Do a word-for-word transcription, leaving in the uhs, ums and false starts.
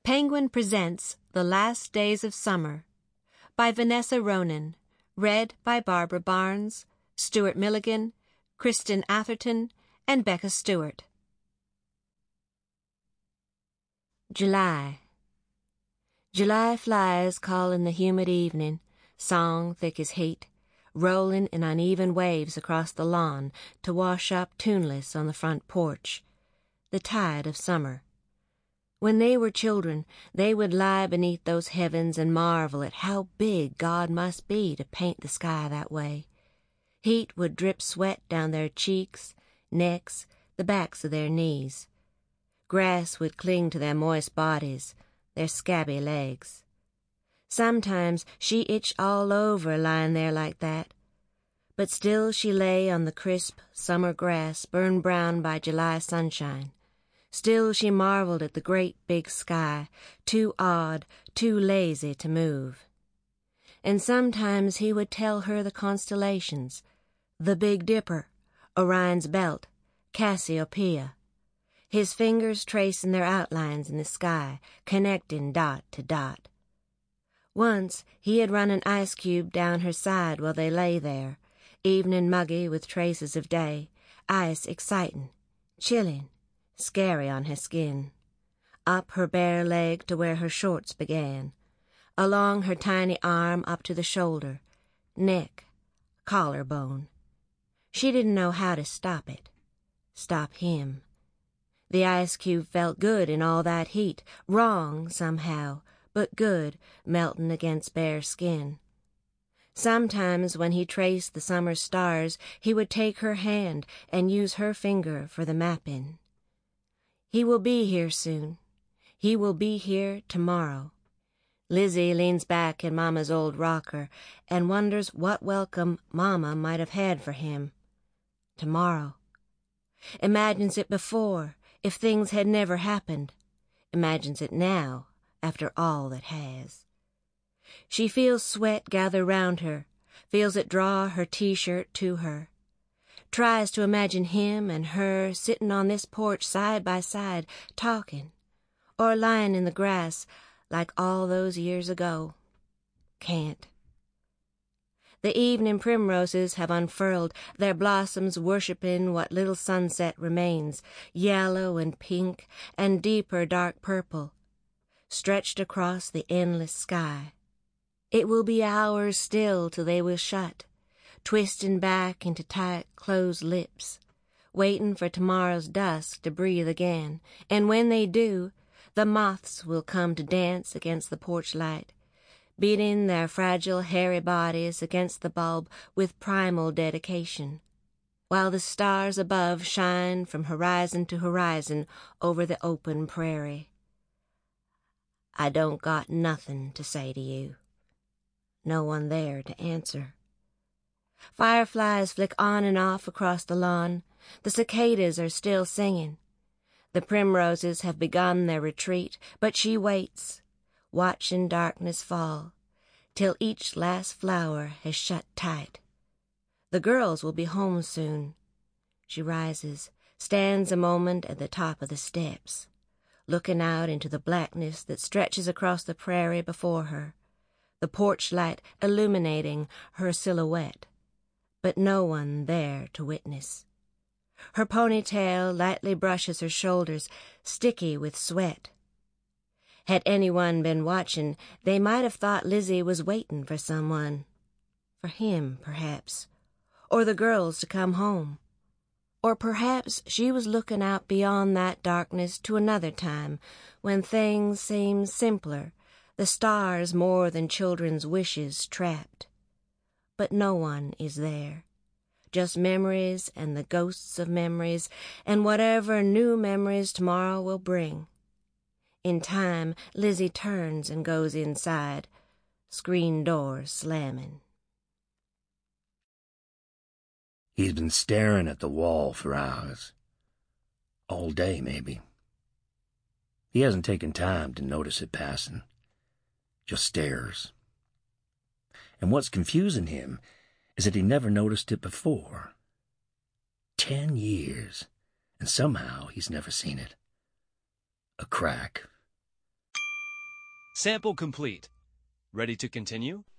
Penguin presents The Last Days of Summer by Vanessa Ronan, read by Barbara Barnes, Stuart Milligan, Kristen Atherton, and Becca Stewart. July. July flies call in the humid evening, song thick as heat, rolling in uneven waves across the lawn to wash up tuneless on the front porch. The tide of summer. When they were children, they would lie beneath those heavens and marvel at how big God must be to paint the sky that way. Heat would drip sweat down their cheeks, necks, the backs of their knees. Grass would cling to their moist bodies, their scabby legs. Sometimes she itched all over lying there like that, but still she lay on the crisp summer grass burned brown by July sunshine. Still she marveled at the great big sky, too odd, too lazy to move. And sometimes he would tell her the constellations, the Big Dipper, Orion's Belt, Cassiopeia, his fingers tracing their outlines in the sky, connecting dot to dot. Once he had run an ice cube down her side while they lay there, evening muggy with traces of day, ice exciting, chilling, scary on her skin, up her bare leg to where her shorts began, along her tiny arm up to the shoulder, neck, collarbone. She didn't know how to stop it, stop him. The ice cube felt good in all that heat, wrong somehow, but good, melting against bare skin. Sometimes when he traced the summer stars, he would take her hand and use her finger for the mapping. He will be here soon. He will be here tomorrow. Lizzie leans back in Mama's old rocker and wonders what welcome Mama might have had for him. Tomorrow. Imagines it before, if things had never happened. Imagines it now, after all that has. She feels sweat gather round her, feels it draw her T-shirt to her. Tries to imagine him and her sitting on this porch side by side, talking, or lying in the grass like all those years ago. Can't. The evening primroses have unfurled, their blossoms worshipping what little sunset remains, yellow and pink and deeper dark purple, stretched across the endless sky. It will be hours still till they will shut, twisting back into tight, closed lips, waiting for tomorrow's dusk to breathe again, and when they do, the moths will come to dance against the porch light, beating their fragile, hairy bodies against the bulb with primal dedication, while the stars above shine from horizon to horizon over the open prairie. I don't got nothing to say to you. No one there to answer. Fireflies flick on and off across the lawn. The cicadas are still singing. The primroses have begun their retreat, but she waits, watching darkness fall, till each last flower has shut tight. The girls will be home soon. She rises, stands a moment at the top of the steps, looking out into the blackness that stretches across the prairie before her, the porch light illuminating her silhouette, but no one there to witness. Her ponytail lightly brushes her shoulders, sticky with sweat. Had anyone been watching, they might have thought Lizzie was waiting for someone. For him, perhaps. Or the girls to come home. Or perhaps she was looking out beyond that darkness to another time, when things seemed simpler, the stars more than children's wishes trapped. But no one is there. Just memories and the ghosts of memories, and whatever new memories tomorrow will bring. In time, Lizzie turns and goes inside, screen door slamming. He's been staring at the wall for hours. All day, maybe. He hasn't taken time to notice it passing. Just stares. And what's confusing him is that he never noticed it before. Ten years, and somehow he's never seen it. A crack. Sample complete. Ready to continue?